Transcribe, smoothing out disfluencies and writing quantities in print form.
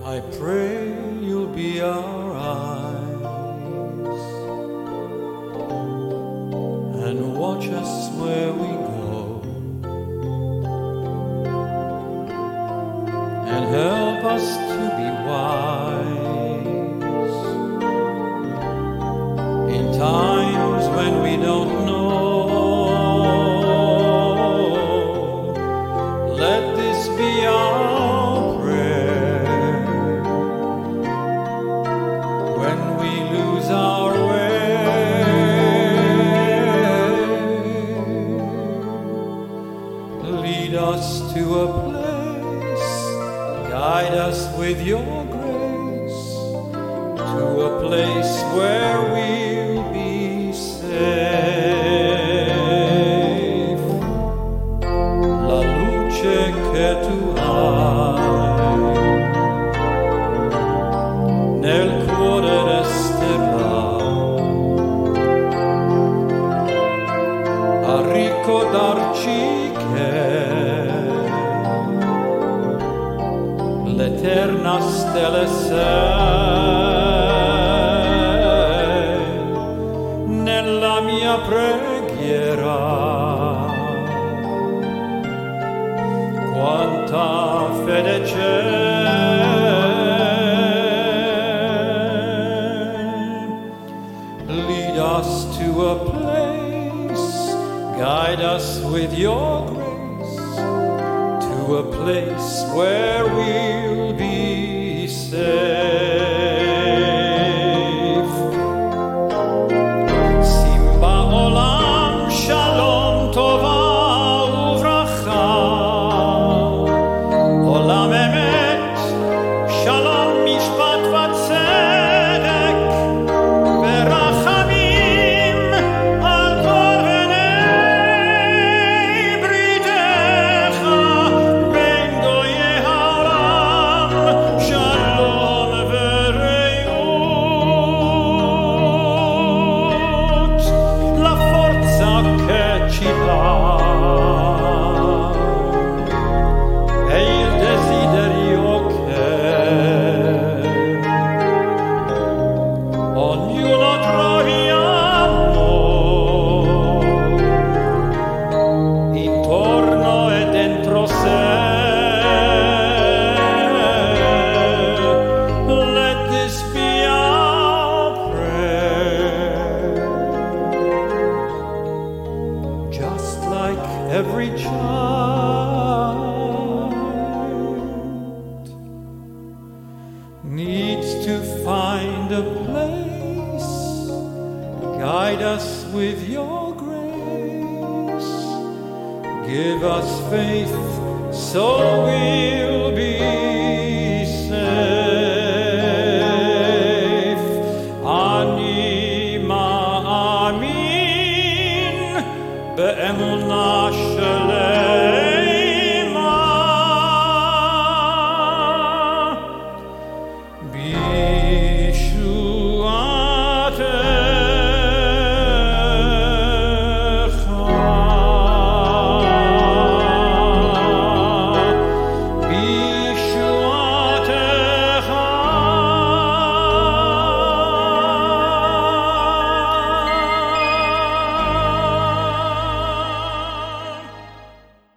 I pray you'll be our eyes and watch us where we go and help us to be wise in times when we don't know. Let this be our prayer when we lose our way. Lead us to a place, guide us with your grace, to a place where we'll be safe. La luce che tu hai nel cuore resterà a ricordarci che l'eterna stella sei nella mia preghiera. Quanta fede c'è, lead us to a place, guide us with your grace, to a place where we'll be safe. Simba olam shalom tova uvracha, olam emet shalom mishpat vatzedek verachamim al kol bnei britecha ben goyei haolam shalom vereut. La forza che ci dà e il desiderio che ognuno troviamo intorno e dentro sé. Let this be our prayer, just like every child needs to find a place, guide us with your grace, give us faith so we